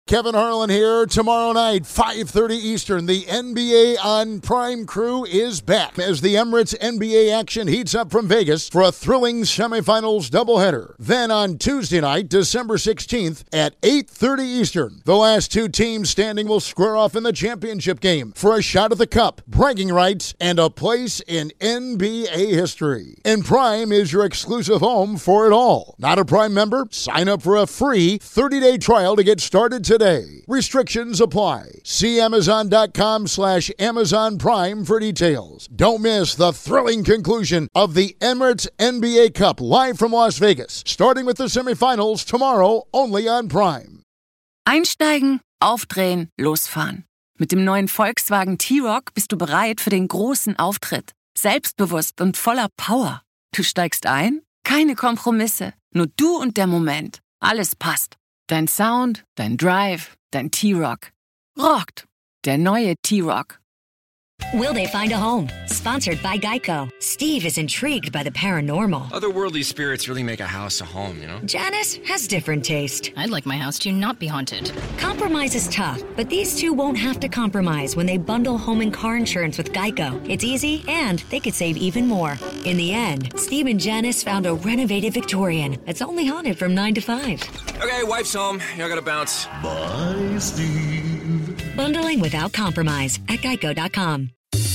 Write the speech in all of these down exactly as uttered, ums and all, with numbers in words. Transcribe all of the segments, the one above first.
Kevin Harlan here. Tomorrow night, five thirty Eastern, the N B A on Prime crew is back as the Emirates N B A action heats up from Vegas for a thrilling semifinals doubleheader. Then on Tuesday night, December sixteenth at eight thirty Eastern, the last two teams standing will square off in the championship game for a shot at the cup, bragging rights, and a place in N B A history. And Prime is your exclusive home for it all. Not a Prime member? Sign up for a free thirty-day trial to get started today. Restrictions apply. See Amazon.com slash Amazon Prime for details. Don't miss the thrilling conclusion of the Emirates N B A Cup live from Las Vegas, starting with the semifinals tomorrow only on Prime. Einsteigen, aufdrehen, losfahren. Mit dem neuen Volkswagen T-Roc bist du bereit für den großen Auftritt. Selbstbewusst und voller Power. Du steigst ein? Keine Kompromisse. Nur du und der Moment. Alles passt. Dein Sound, dein Drive, dein T-Roc. Rockt. Der neue T-Roc. Will they find a home? Sponsored by Geico. Steve is intrigued by the paranormal. Otherworldly spirits really make a house a home, you know? Janice has different taste. I'd like my house to not be haunted. Compromise is tough, but these two won't have to compromise when they bundle home and car insurance with Geico. It's easy, and they could save even more. In the end, Steve and Janice found a renovated Victorian that's only haunted from nine to five. Okay, wife's home. Y'all gotta bounce. Bye, Steve. Bundling without compromise at geico dot com.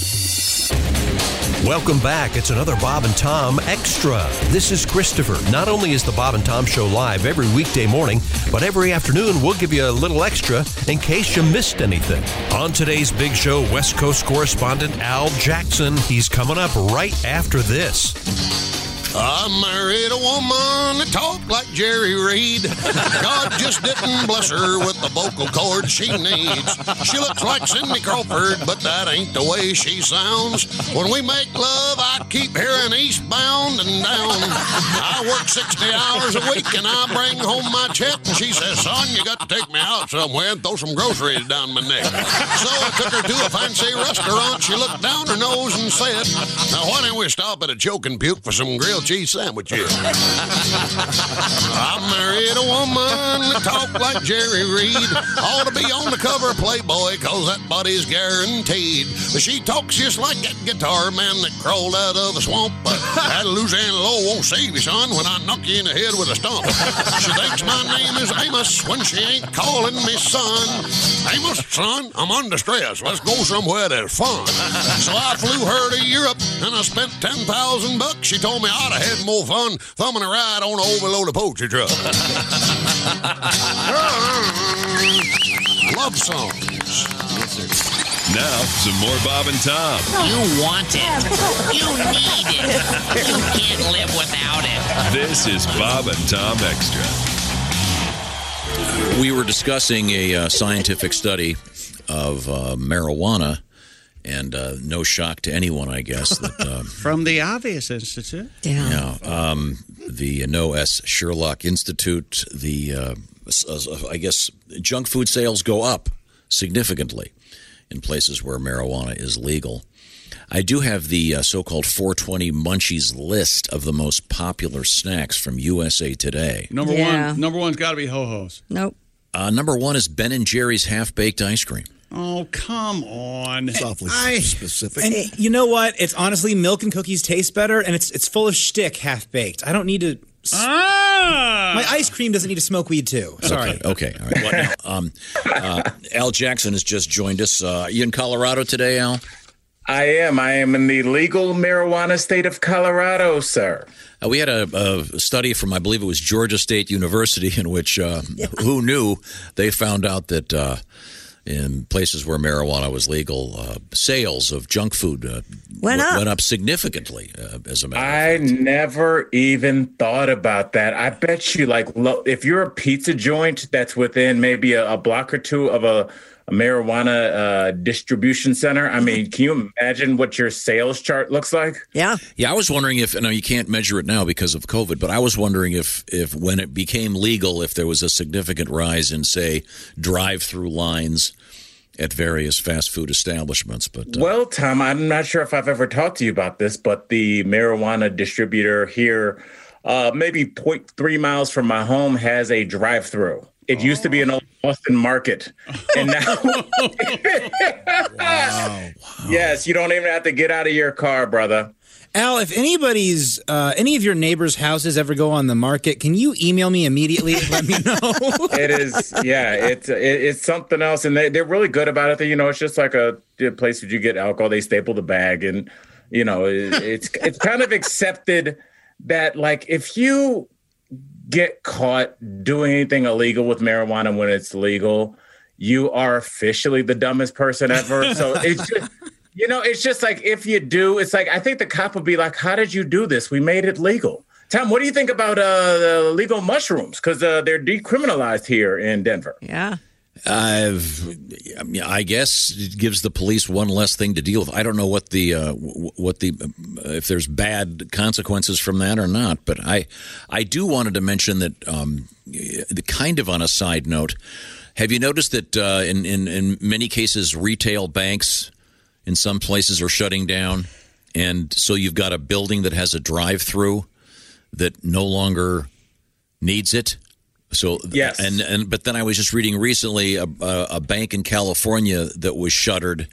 Welcome back. It's another Bob and Tom Extra. This is Christopher. Not only is the Bob and Tom Show live every weekday morning, but every afternoon we'll give you a little extra in case you missed anything. On today's big show, West Coast correspondent Al Jackson. He's coming up right after this. I married a woman that talked like Jerry Reed. God just didn't bless her with the vocal cords she needs. She looks like Cindy Crawford, but that ain't the way she sounds. When we make love, I keep hearing eastbound and down. I work sixty hours a week and I bring home my check, and she says, son, you got to take me out somewhere and throw some groceries down my neck. So I took her to a fancy restaurant. She looked down her nose and said, now why don't we stop at a Choke and Puke for some grilled cheese sandwiches? I married a woman that talked like Jerry Reed. Ought to be on the cover of Playboy, cause that body's guaranteed. But she talks just like that guitar man that crawled out of the swamp. But that Louisiana law won't save you, son, when I knock you in the head with a stump. She thinks my name is Amos when she ain't calling me son. Amos, son, I'm under stress. Let's go somewhere that's fun. So I flew her to Europe and I spent ten thousand bucks. She told me I'd have had more fun thumbing a ride on an overloaded poultry truck. Love songs. Yes, sir. Now, some more Bob and Tom. You want it. You need it. You can't live without it. This is Bob and Tom Extra. We were discussing a uh, scientific study of uh, marijuana. And uh, no shock to anyone, I guess. That, um, From the Obvious Institute. Yeah. yeah um, the No S. Sherlock Institute, the, uh, I guess, junk food sales go up significantly in places where marijuana is legal. I do have the uh, so-called four twenty Munchies list of the most popular snacks from U S A Today. Number yeah. one, number one's got to be Ho-Hos. Nope. Uh, number one is Ben and Jerry's half-baked ice cream. Oh, come on. It's awfully I, specific. And you know what? It's honestly, milk and cookies taste better, and it's it's full of shtick, half-baked. I don't need to... Ah! My ice cream doesn't need to smoke weed, too. Sorry. Okay, okay. All right. Well, now, um, uh, Al Jackson has just joined us. Uh, are you in Colorado today, Al? I am. I am in the legal marijuana state of Colorado, sir. Uh, we had a, a study from, I believe it was Georgia State University, in which, uh, yeah. who knew, they found out that... Uh, in places where marijuana was legal, uh, sales of junk food uh, went, w- up. went up significantly, uh, as a matter I of fact. never even thought about that. I bet you, like, lo- if you're a pizza joint that's within maybe a, a block or two of a, a marijuana uh, distribution center, I mean, can you imagine what your sales chart looks like? Yeah. Yeah, I was wondering if, no, you can't measure it now because of COVID, but I was wondering if, if when it became legal, if there was a significant rise in, say, drive-through lines at various fast food establishments. But uh, well, Tom, I'm not sure if I've ever talked to you about this, but the marijuana distributor here, uh, maybe zero point three miles from my home, has a drive-through. It used to be an old Boston market, and now, wow, wow. Yes, you don't even have to get out of your car, brother. Al, if anybody's, uh, any of your neighbors' houses ever go on the market, can you email me immediately and let me know? It is, yeah, it's it, it's something else, and they they're really good about it. You know, it's just like a, a place where you get alcohol. They staple the bag, and you know, it, it's it's kind of accepted that like if you get caught doing anything illegal with marijuana when it's legal, you are officially the dumbest person ever. So it's just. You know, it's just like if you do, it's like I think the cop would be like, how did you do this? We made it legal. Tom, what do you think about uh, the legal mushrooms? Because uh, they're decriminalized here in Denver. Yeah. I've, I guess it gives the police one less thing to deal with. I don't know what the uh, what the uh, if there's bad consequences from that or not. But I I do wanted to mention that um, the kind of on a side note. Have you noticed that uh, in, in in many cases retail banks in some places are shutting down, and so you've got a building that has a drive-through that no longer needs it. So yes, and and but then I was just reading recently a, a, a bank in California that was shuttered.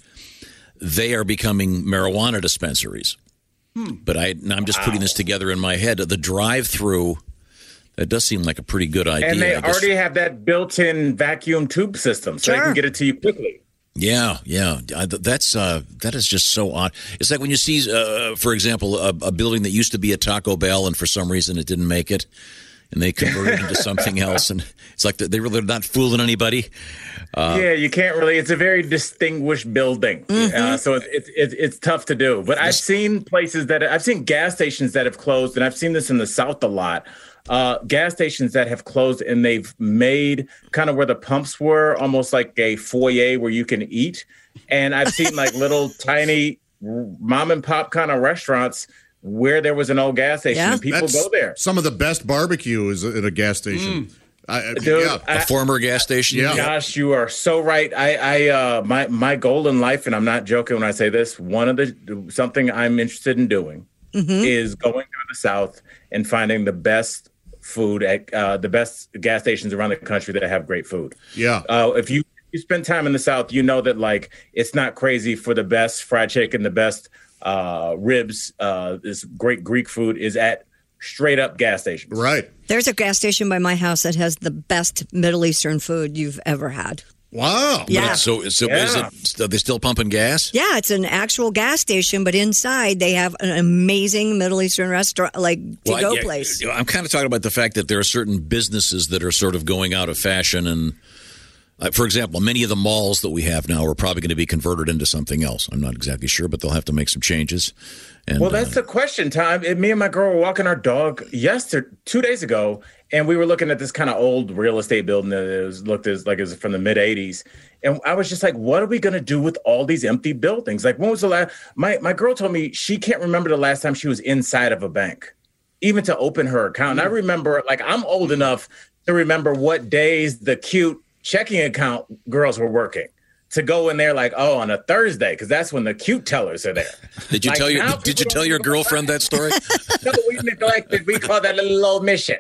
They are becoming marijuana dispensaries. Hmm. But I I'm just wow. putting this together in my head. The drive-through. That does seem like a pretty good idea. And they I guess. already have that built-in vacuum tube system, so sure. they can get it to you quickly. Yeah, yeah, that's uh, that is just so odd. It's like when you see, uh, for example, a, a building that used to be a Taco Bell, and for some reason it didn't make it, and they converted it into something else, and it's like they really are not fooling anybody. Uh, yeah, you can't really. It's a very distinguished building, mm-hmm. uh, so it's it's it, it's tough to do. But I've seen places that I've seen gas stations that have closed, and I've seen this in the South a lot. Uh, gas stations that have closed, and they've made kind of where the pumps were almost like a foyer where you can eat. And I've seen like little tiny mom and pop kind of restaurants where there was an old gas station yeah. and people That's go there. Some of the best barbecue is at a gas station. Mm. I, Dude, yeah. a I, former gas station. Yeah. Gosh, you are so right. I, I, uh, my, my goal in life, and I'm not joking when I say this, one of the, something I'm interested in doing mm-hmm. is going through the South and finding the best food at uh, the best gas stations around the country that have great food. Yeah. Uh, if you, you spend time in the South, you know that like it's not crazy for the best fried chicken, the best uh, ribs, uh, this great Greek food is at straight up gas stations. Right. There's a gas station by my house that has the best Middle Eastern food you've ever had. Wow. Yeah. So, so yeah. is it, are they still pumping gas? Yeah, it's an actual gas station, but inside they have an amazing Middle Eastern restaurant, like to-go well, yeah, place. I'm kind of talking about the fact that there are certain businesses that are sort of going out of fashion. And, uh, for example, many of the malls that we have now are probably going to be converted into something else. I'm not exactly sure, but they'll have to make some changes. And, well, that's uh, the question, Tom. Me and my girl were walking our dog yesterday, two days ago, and we were looking at this kind of old real estate building that was looked as like it was from the mid eighties. And I was just like, what are we going to do with all these empty buildings? Like, when was the last? My, my girl told me she can't remember the last time she was inside of a bank, even to open her account. And I remember, like, I'm old enough to remember what days the cute checking account girls were working. To go in there like, oh, on a Thursday, because that's when the cute tellers are there. Did you like, tell your Did you tell your girlfriend that story? No, we neglected. We call that a little old mission.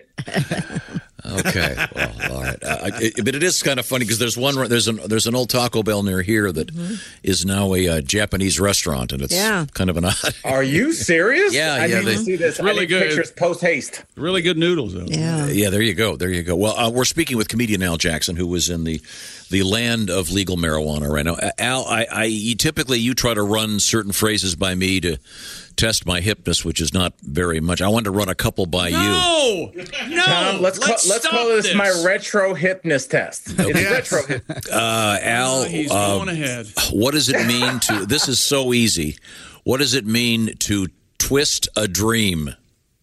Okay, well, all right. Uh, it, but it is kind of funny because there's one there's an there's an old Taco Bell near here that mm-hmm. is now a uh, Japanese restaurant, and it's yeah. kind of an odd. Are you serious? Yeah, I yeah. need They, to see this. Really I need good. Pictures post haste. Really good noodles, though. Yeah, yeah. There you go. There you go. Well, uh, we're speaking with comedian Al Jackson, who was in the the land of legal marijuana right now. Al, I, I you, typically you try to run certain phrases by me to test my hipness, which is not very much. I wanted to run a couple by no! you. No, Tom, let's let's, call, let's call this, this my retro hipness test. Okay. It's retro hipness. Uh, Al, oh, he's uh, going ahead. What does it mean to? This is so easy. What does it mean to twist a dream?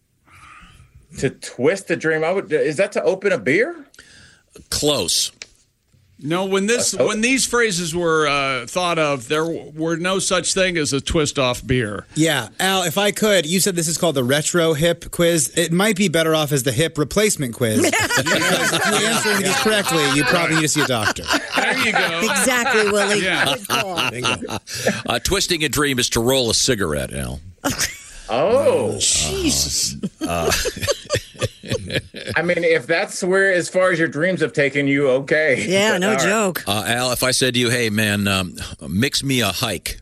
To twist a dream, I would. Is that to open a beer? Close. No, when this when these phrases were uh, thought of, there were no such thing as a twist off beer. Yeah, Al, if I could, you said this is called the retro hip quiz. It might be better off as the hip replacement quiz. Because if you're answering these correctly, you probably need to see a doctor. There you go. Exactly, Willie. Yeah. Good call. Uh, twisting a dream is to roll a cigarette, Al. Oh, Jesus. Uh, I mean, if that's where, as far as your dreams have taken you, okay. Yeah, But, no all right. joke. Uh, Al, if I said to you, hey, man, um, mix me a hike.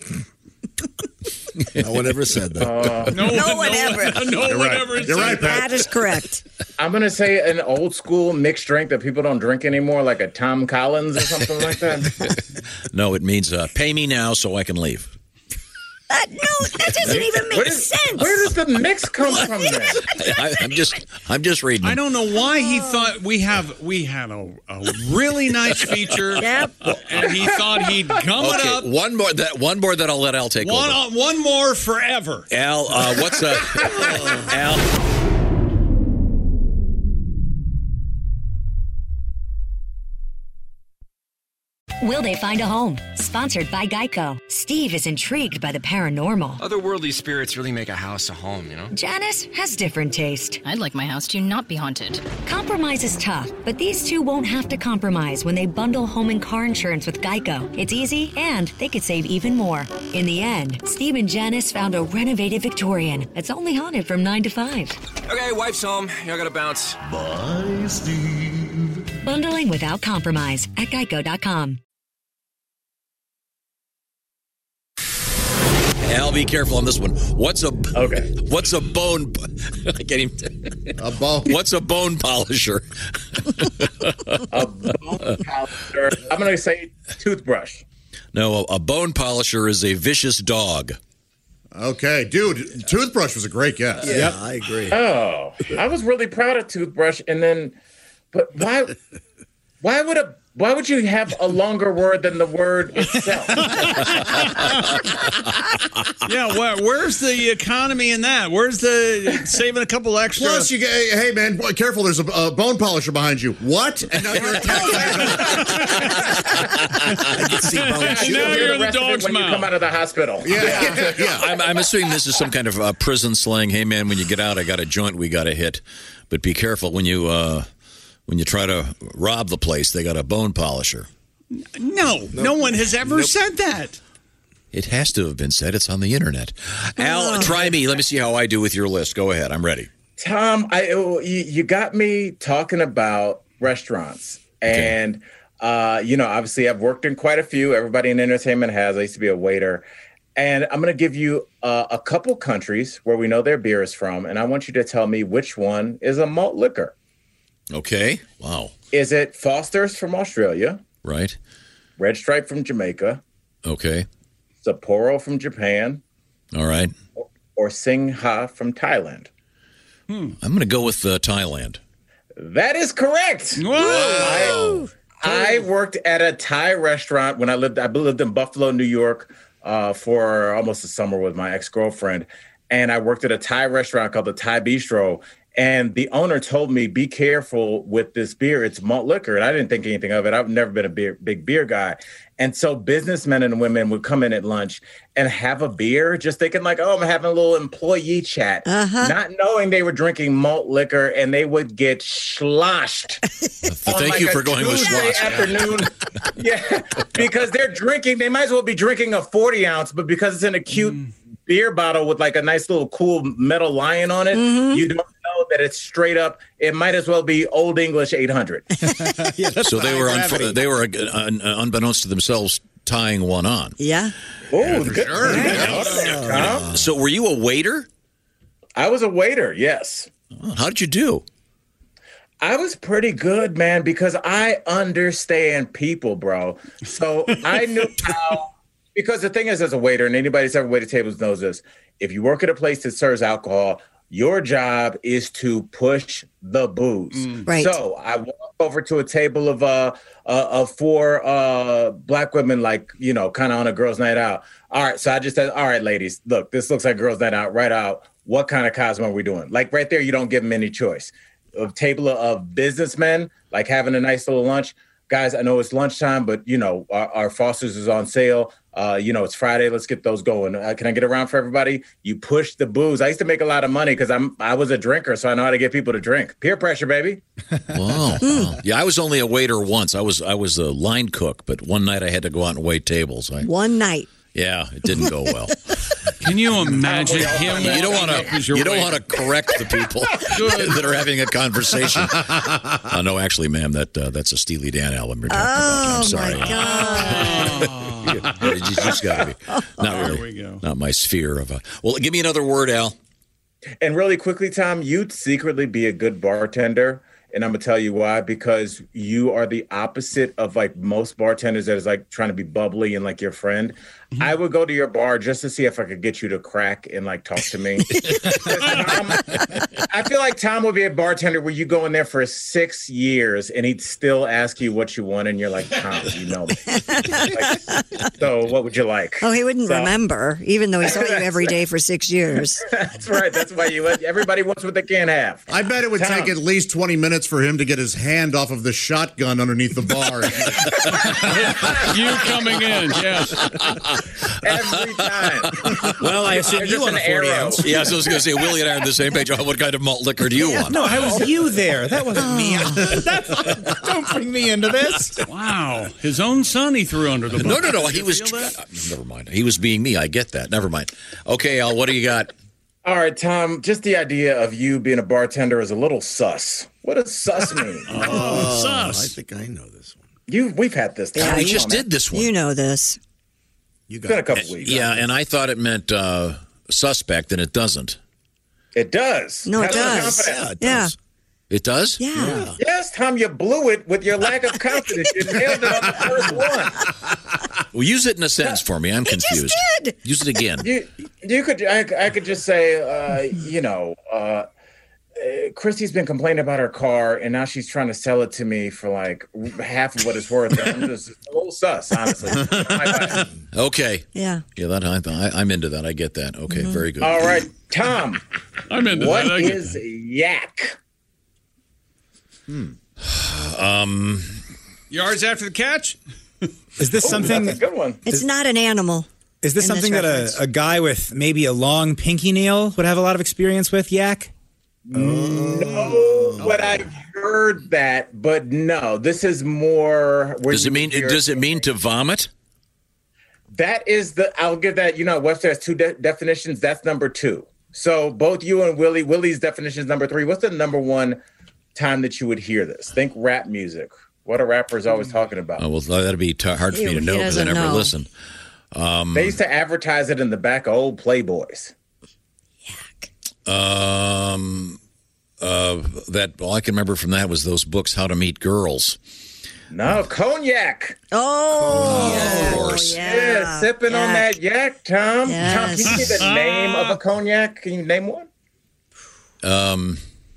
No one ever said that. Uh, No, No one, one no ever. One, no You're one right. ever You're said right, that. That is correct. I'm going to say an old school mixed drink that people don't drink anymore, like a Tom Collins or something like that. No, it means uh, pay me now so I can leave. Uh, no, that doesn't even make Where does, sense. where does the mix come from then? I, I'm just, I'm just reading. I don't know why he thought we have we had a, a really nice feature, Yep. and he thought he'd gum it Okay, up. one more. That one more that I'll let Al take One, over. uh, one more forever. Al, uh, what's uh, Al? Will they find a home? Sponsored by Geico. Steve is intrigued by the paranormal. Otherworldly spirits really make a house a home, you know? Janice has different taste. I'd like my house to not be haunted. Compromise is tough, but these two won't have to compromise when they bundle home and car insurance with Geico. It's easy, and they could save even more. In the end, Steve and Janice found a renovated Victorian that's only haunted from nine to five. Okay, wife's home. I gotta bounce. Bye, Steve. Bundling without compromise at geico dot com. Al, be careful on this one. What's a Okay. What's a bone? I can't even. A bone. What's a bone polisher? A bone polisher. I'm going to say toothbrush. No, a, a bone polisher is a vicious dog. Okay, dude, toothbrush was a great guess. Yep. I agree. Oh, I was really proud of toothbrush, and then, but why? Why would a why would you have a longer word than the word itself? Yeah, where, where's the economy in that? Where's the saving a couple extra? Plus, you get, hey, man, boy, careful, there's a, a bone polisher behind you. What? And now you're attacking. I can see bones. And now you're in the rest of it dog's when you mouth. come out of the hospital. Yeah, yeah, yeah. I'm, I'm assuming this is some kind of uh, prison slang. Hey, man, when you get out, I got a joint we got to hit. But be careful when you uh, when you try to rob the place. They got a bone polisher. No, no one has ever Nope. said that. It has to have been said. It's on the internet. Al, try me. Let me see how I do with your list. Go ahead. I'm ready. Tom, I you, you got me talking about restaurants, and uh, you know, obviously, I've worked in quite a few. Everybody in entertainment has. I used to be a waiter, and I'm going to give you uh, a couple countries where we know their beer is from, and I want you to tell me which one is a malt liquor. Okay. Wow. Is it Foster's from Australia? Right. Red Stripe from Jamaica? Okay. Sapporo from Japan? All right. Or Singha from Thailand? I'm going to go with uh, Thailand. That is correct. Whoa. I, I worked at a Thai restaurant when I lived. I lived in Buffalo, New York, uh, for almost a summer with my ex-girlfriend, and I worked at a Thai restaurant called the Thai Bistro. And the owner told me, "Be careful with this beer; it's malt liquor." And I didn't think anything of it. I've never been a beer, big beer guy. And so businessmen and women would come in at lunch and have a beer, just thinking like, "Oh, I'm having a little employee chat," Uh-huh. not knowing they were drinking malt liquor, and they would get sloshed. Thank on you like for a going with Tuesday slosh. afternoon. Yeah, because they're drinking. They might as well be drinking a forty ounce, but because it's in a cute beer bottle with like a nice little cool metal lion on it, you don't know that it's straight up. It might as well be Old English eight hundred. So they were unf- they were uh, un- unbeknownst to themselves tying one on. Yeah. Oh, good. sure. Tom. So were you a waiter? I was a waiter. Yes. Oh, how did you do? I was pretty good, man, because I understand people, bro. So I knew how, because the thing is, as a waiter, and anybody who's ever waited tables knows this, if you work at a place that serves alcohol, your job is to push the booze. Right. So I walk over to a table of uh, uh of four uh black women, like, you know, kind of on a girls' night out. All right, so I just said, all right, ladies, look, this looks like girls' night out. Right out. What kind of Cosmo are we doing? Like right there, you don't give them any choice. A table of businessmen, like having a nice little lunch. Guys, I know it's lunchtime, but, you know, our, our Foster's is on sale. Uh, you know, it's Friday. Let's get those going. Uh, can I get around for everybody? You push the booze. I used to make a lot of money because I'm I was a drinker, so I know how to get people to drink. Peer pressure, baby. Wow. Wow. Yeah, I was only a waiter once. I was I was a line cook, but one night I had to go out and wait tables. I, One night. yeah, it didn't go well. Can you imagine him? You don't want to. You don't waiter? want to correct the people that are having a conversation. Uh, no, actually, ma'am, that uh, that's a Steely Dan album you're talking about. I'm sorry. my God. You just got to be. Not There really. we go. Not my sphere of a. Well, give me another word, Al. And really quickly, Tom, you'd secretly be a good bartender. And I'm going to tell you why, because you are the opposite of like most bartenders that is like trying to be bubbly and like your friend. Mm-hmm. I would go to your bar just to see if I could get you to crack and like talk to me. Tom, I feel like Tom would be a bartender where you go in there for six years and he'd still ask you what you want. And you're like, Tom, you know me. Like, so what would you like? Oh, he wouldn't so, remember, even though he saw you every day for six years. That's right. That's why you. Everybody wants what they can't have. I bet it would Tom. take at least twenty minutes for him to get his hand off of the shotgun underneath the bar. You coming in, yes. Every time. Well, I assume There's you just on a an forty arrow. ounce. Yeah, so I was going to say, Willie and I are on the same page. Oh, what kind of malt liquor do you want? No, how was you there? That wasn't me. That's, don't bring me into this. Wow. His own son he threw under the bus. No, no, no. Did He you was. feel that? Uh, never mind. He was being me. I get that. Never mind. Okay, Al, what do you got? All right, Tom, just the idea of you being a bartender is a little sus. What does sus mean? Oh, sus. I think I know this one. You, we've had this. Yeah, we you- just did this one. You know this. You It's been a got couple weeks. Yeah, and I thought it meant uh, suspect, and it doesn't. It does. No, it Have some does. confidence. Yeah. It does? Yeah. Yes, Tom, you blew it with your lack of confidence. You nailed it on the first one. Well, use it in a sentence for me. I'm He confused. just did. Use it again. You, you could, I, I could just say, uh, you know, uh, uh, Christy's been complaining about her car, and now she's trying to sell it to me for like half of what it's worth. I'm just a little sus, honestly. Okay. Yeah. Yeah, that I, I, I'm into that. I get that. Okay, Mm-hmm. very good. All right, Tom. I'm into What that. I get is yak? Um, Yards after the catch? Is this Ooh, something? That's a good one. It's not an animal. Is this in this something that reference. a, a guy with maybe a long pinky nail would have a lot of experience with? Yak. No, but I heard that, but no. This is more. where does you it mean? hear- Does it mean to vomit? That is the. I'll give that. You know, Webster has two de- definitions. That's number two. So both you and Willie. Willie's definition is number three. What's the number one time that you would hear this? Think rap music. What a rapper is always talking about. Oh, well, that'd be t- hard for me He- to he know because I doesn't never know. listen. Um, They used to advertise it in the back of old Playboys. um, uh, that all I can remember from that was those books, How to Meet Girls. No, cognac. Oh, Of course. yeah. Yeah, sipping on Yak. that yak, Tom. Yes. Tom, can you give me the name of a cognac? Can you name one? Um,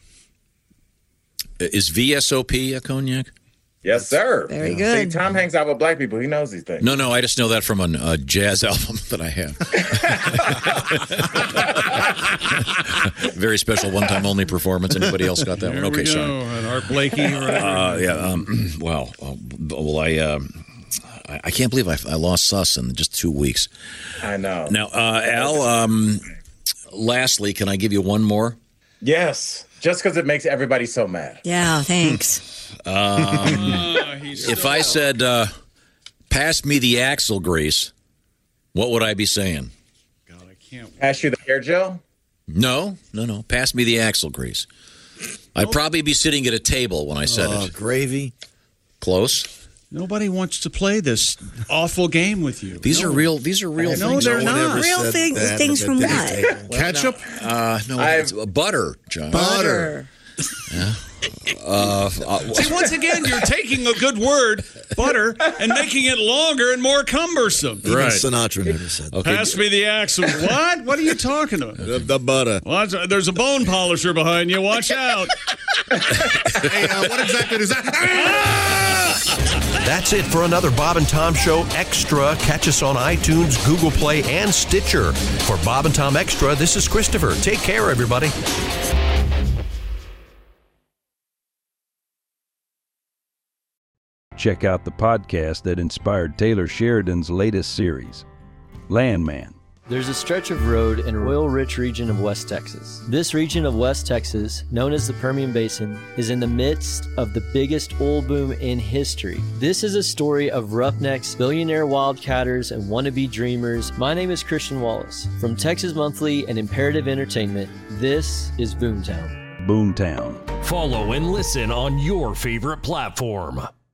is V S O P a cognac? Yes, sir. Very See, good. Tom hangs out with black people. He knows these things. No, no, I just know that from a uh, jazz album that I have. Very special, one-time only performance. Anybody else got that There one? Okay, we go. sorry. And Art Blakey. Or whatever. Uh, yeah. Um, well, uh, well, I, um, I I can't believe I, I lost sus in just two weeks. I know. Now, uh, Al. Um, lastly, can I give you one more? Yes, just because it makes everybody so mad. Yeah, thanks. Um, Uh, he's if still I out. said, uh, "Pass me the axle grease," what would I be saying? God, I can't. Pass you the hair gel? No, no, no. Pass me the axle grease. I'd probably be sitting at a table when I said Oh, it. gravy. Close. Nobody wants to play this awful game with you. These No. are real. These are real No, things. they're No one not. ever Real said things- that things at from the dinner what? table. ketchup. Uh, no, I've- it's butter, John. Butter. Uh, uh, See, once again, you're taking a good word, butter, and making it longer and more cumbersome. Even Right. Sinatra never said that. okay. Pass me the axle. What? What are you talking about? The, the butter. Watch, there's a bone polisher behind you. Watch out. Hey, uh, what exactly is that? That's it for another Bob and Tom Show Extra. Catch us on iTunes, Google Play, and Stitcher. For Bob and Tom Extra, this is Christopher. Take care, everybody. Check out the podcast that inspired Taylor Sheridan's latest series, Landman, There's a stretch of road in an oil-rich region of West Texas. This region of West Texas, known as the Permian Basin, is in the midst of the biggest oil boom in history. This is a story of roughnecks, billionaire wildcatters, and wannabe dreamers. My name is Christian Wallace. From Texas Monthly and Imperative Entertainment, this is Boomtown. Boomtown. Follow and listen on your favorite platform.